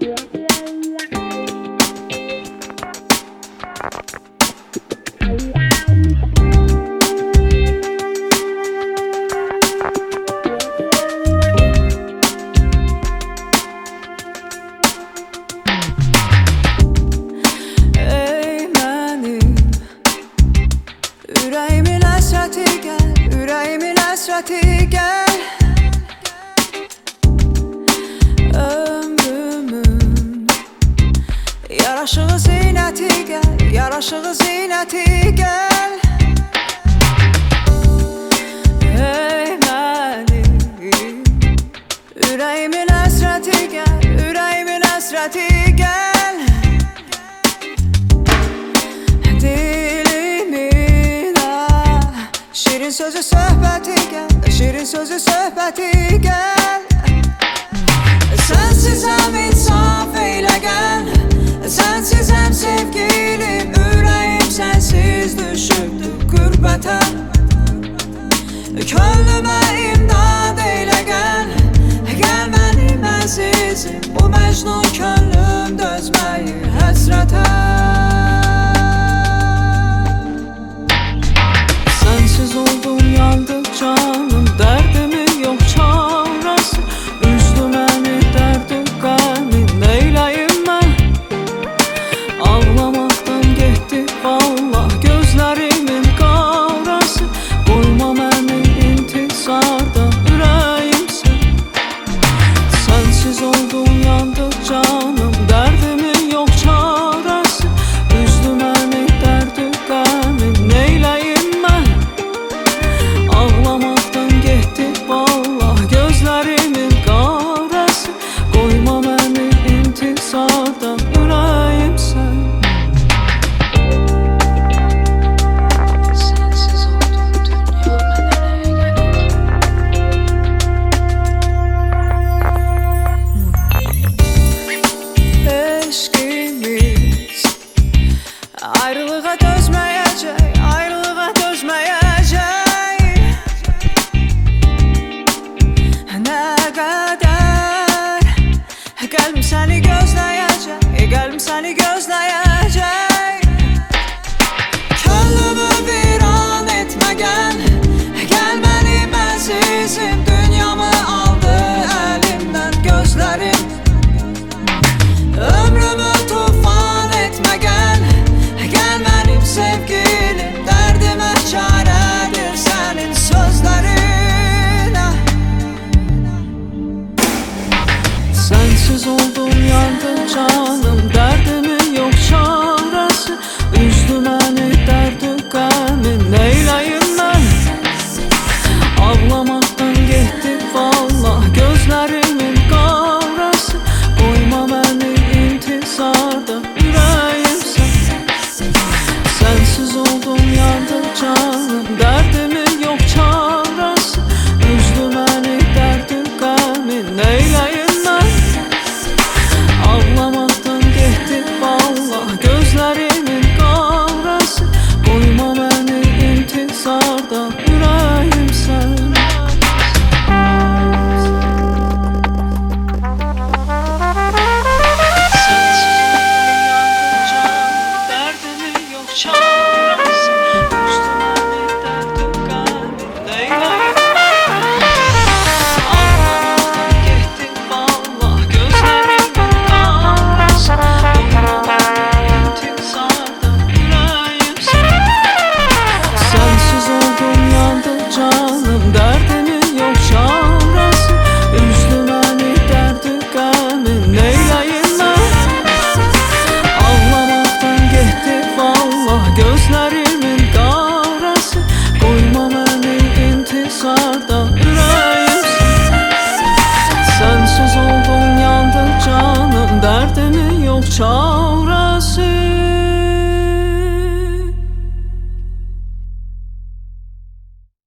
Ürəyimin əsrəti gəl, ürəyimin əsrəti gəl. Ömrümün yaraşığı zinəti gəl, yaraşığı zinəti gəl. Ey mənim ürəyimin əsrəti gəl, ürəyimin əsrəti gəl. Şirin sözü söhbəti gəl, şirin sözü söhbəti gəl. Sənsizəm insaf eylə gəl, sənsizəm sevgilim. Ürəyim sənsiz düşübdür qürbətə. Könlümə imdad eylə gəl, gəl mənim əzizim. Bu məcnun könlüm dözməyir həsrətə. Sensiz oldum, yandım canım, derdimin yok çaresi. Üzdü beni derdim qəmin, neyləyim mən? Ağlamaktan getdi vallah gözlərimin qarası. Qoyma məni intizarda, ürəyimsən. Sensiz oldum, yandım canım, derdimin yok çaresi. Üzdü beni derdim qəmin, neyləyim? Ağlamaktan getdi vallah gözlərimin qarası. Qoyma məni intizarda, ürəyimsən. Sensiz oldum dünya, mənə nəyə gerek? Eşqimiz ayrılığa dözməyəcək, ayrılığa dözməyəcək. Qəlbim səni gözləyəcək, qəlbim səni gözləyəcək. Könlümü viran etmə gəl, gəl mənim əzizim. Dünyamı aldı əlimdən gözlərim. Ömrümü tufan etmə gəl, gəl mənim sevgilim. Dərdimə çarədir sənin sözlərin. Sensiz oldum, yandım canım, derdimin yok çaresi. Üzdü beni derdim qəmin, neyləyim mən? Ağlamaktan getdi vallah gözlərimin qarası. Qoyma məni intizarda, ürəyimsən. Sensiz oldum, yandım canım, derdimin yok çaresi. Üzdü beni derdim qəmin, neyləyim? Ağlamaktan getdi vallah gözlərimin qarası. Qoyma məni intizarda, ürəyimsən. Sensiz yandım canım, derdimin yok çaresi. Üzdü beni derdim qəmin, neyləyim? Ağlamaktan getdi vallah gözlərimin qarası. Qoyma məni intizarda, ürəyimsən. Sensiz oldum, yandım canım, derdimin yok çaresi. Üzdü beni derdim qəmin, neyləyim mən? Ağlamaktan getdi vallah gözlərimin qarası. Qoyma məni intizarda, ürəyimsən. Sensiz oldum, yandım canım, derdimin yok çaresi.